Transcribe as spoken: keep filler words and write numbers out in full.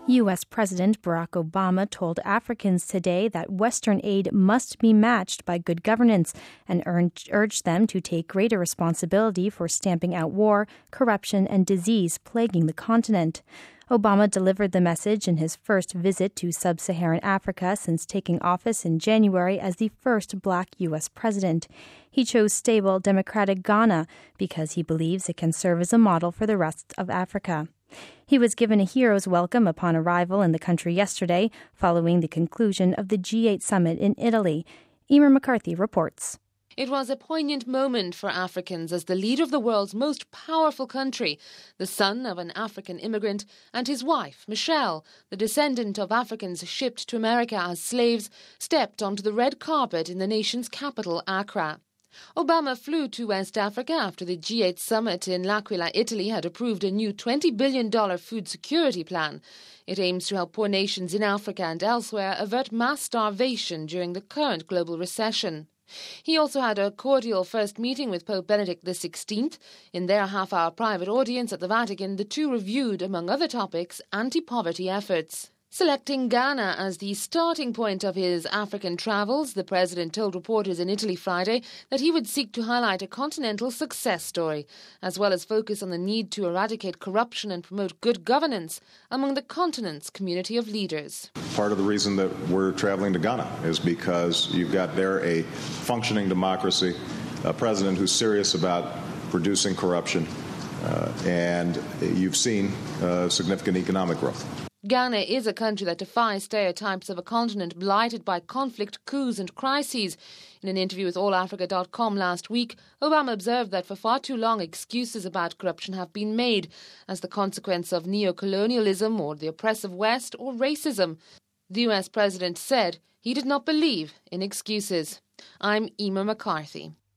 U S. President Barack Obama told Africans today that Western aid must be matched by good governance and urged them to take greater responsibility for stamping out war, corruption, and disease plaguing the continent. Obama delivered the message in his first visit to sub-Saharan Africa since taking office in January as the first black U S president. He chose stable, democratic Ghana because he believes it can serve as a model for the rest of Africa. He was given a hero's welcome upon arrival in the country yesterday, following the conclusion of the G eight summit in Italy. Emer McCarthy reports. It was a poignant moment for Africans as the leader of the world's most powerful country, the son of an African immigrant, and his wife, Michelle, the descendant of Africans shipped to America as slaves, stepped onto the red carpet in the nation's capital, Accra. Obama flew to West Africa after the G eight summit in L'Aquila, Italy, had approved a new twenty billion dollars food security plan. It aims to help poor nations in Africa and elsewhere avert mass starvation during the current global recession. He also had a cordial first meeting with Pope Benedict the sixteenth. In their half-hour private audience at the Vatican, the two reviewed, among other topics, anti-poverty efforts. Selecting Ghana as the starting point of his African travels, the president told reporters in Italy Friday that he would seek to highlight a continental success story, as well as focus on the need to eradicate corruption and promote good governance among the continent's community of leaders. Part of the reason that we're traveling to Ghana is because you've got there a functioning democracy, a president who's serious about reducing corruption, uh, and you've seen uh, significant economic growth. Ghana is a country that defies stereotypes of a continent blighted by conflict, coups and crises. In an interview with all africa dot com last week, Obama observed that for far too long excuses about corruption have been made as the consequence of neocolonialism or the oppressive West or racism. The U S president said he did not believe in excuses. I'm Emer McCarthy.